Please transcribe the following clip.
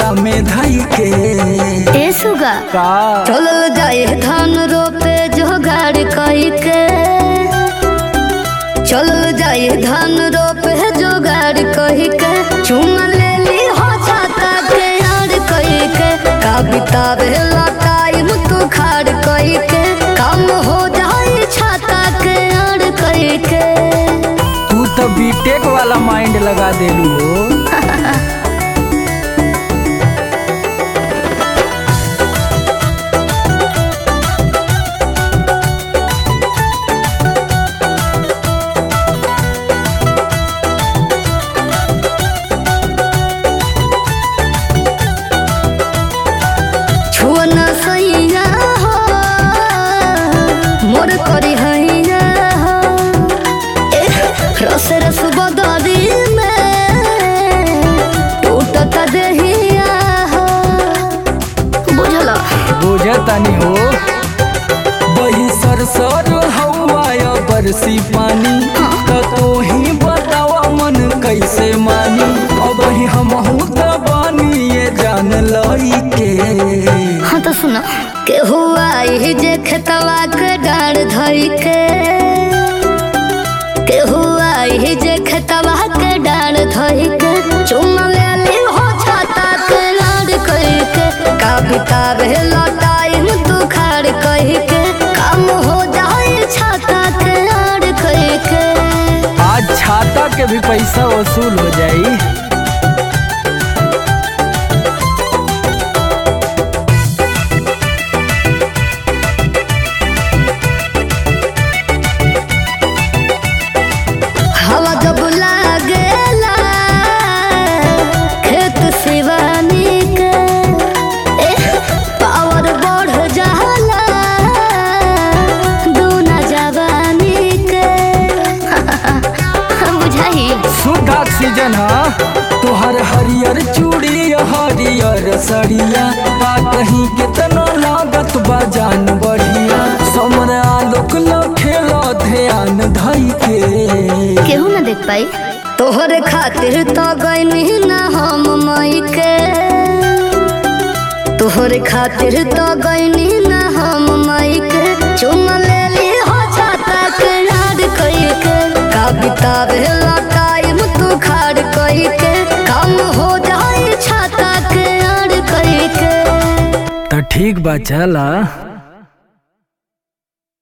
कोरा में धई के। ए सुगा का चलल जाए धान रोपे जोगाड़ कई के, चलल जाए धान रोपे जोगाड़ कही के, चुम ले ली हो छाता के यार कही के, का बितावे ला टाइम तू खाड़ कही के, काम हो जाए छाता के यार कही के। तू तो बीटेक वाला माइंड लगा देलू हो। छुअना सैया हो मोर करी हैया हो, रस रस बदरी में टूटत देहिया हो, बुझल बुझतानी हो। बही सरसर हवा बरसी पानी, तो ही बतावा मन कैसे मानी। अब ही हमहू तो बानी ये जान लई के। हाँ तो सुना के हुआ ही जे खेतवा के डाढ़ धई के हुआ ही जे खेतवा के डाढ़ धई के, चुम ले ली हो छाता के लाड़ कही के, का बितावे ला टाइम तू खाड़ कही के, काम हो जाए छाता के लाड़ कही के। आज छाता के भी पैसा वसूल हो जाई। हवा जब लागेला खेत सिवानी के, पावर बढ़ जाला दूना जवानी के। बुझाई शुद्ध ऑक्सीजन हा तोहर हरियर चूड़ी हरियर सड़िया, बा कहीं कितना लागत बा जान बढ़िया। समरे आलोक खेला ध्यान धई के। केहू ना देख पाई तोहरे खातिर तो गईनी ना हम मई के, तोहरे खातिर तो गईनी ना हम मई के, चुम ले ली हो छाता के याद कही के, का बितावे ला टाइम तू खाड़ कही के, काम हो जाए छाता के याद कही के। तो ठीक बा चला।